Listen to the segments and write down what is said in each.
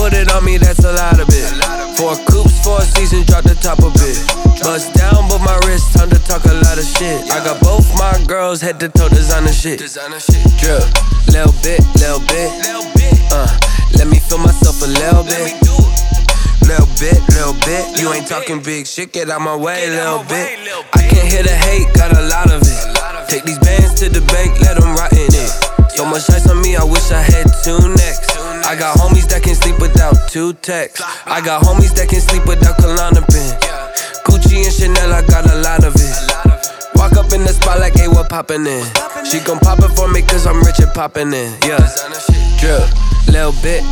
put it on me, that's a lot of it. 4 coops, 4 seasons, drop the top a bit. Bust down, but my wrist, time to talk a lot of shit. I got both my girls, head to toe, designer shit. Drip, little bit, little bit. Let me feel myself a little bit. Little bit. You ain't talking big shit, get out my way, little bit. I can't hear the hate, got a lot of it. Take these bands to the bank, let them rot in it. So much ice on me, I wish I had 2 necks. I got homies that can sleep without 2 texts. I got homies that can sleep without Klonopin. Gucci and Chanel, I got a lot of it. Walk up in the spot like, hey, what poppin' in? She gon' pop it for me cause I'm rich and poppin' in. Yeah, drip, little bit.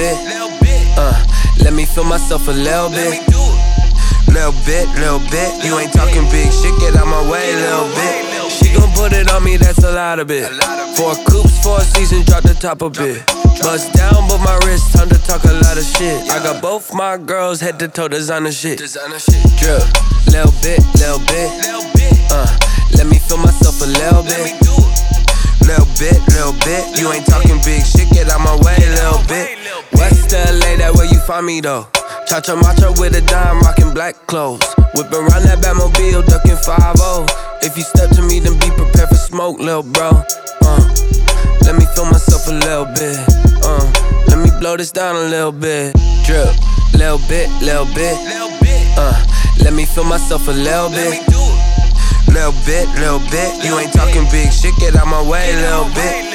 Let me feel myself a little bit. Little bit. You ain't talking big shit, get out my way, little bit. She gon' put it on me, that's a lot of it. 4 coops, 4 seasons, drop the top a bit. Bust down, but my wrist, time to talk a lot of shit. I got both my girls, head to toe, designer shit. Drip, little bit. Let me feel myself a little bit. Little bit. You ain't talking big shit, get out my way, little bit. West LA, that where you find me though. Cha-cha matcha with a dime, rockin' black clothes. Whippin' around that Batmobile, duckin' 5-0. If you step to me, then be prepared for smoke, lil' bro. Let me feel myself a little bit. Let me blow this down a little bit. Drip, little bit. Let me feel myself a little bit. Little bit. You ain't talking big shit, get out my way, little bit.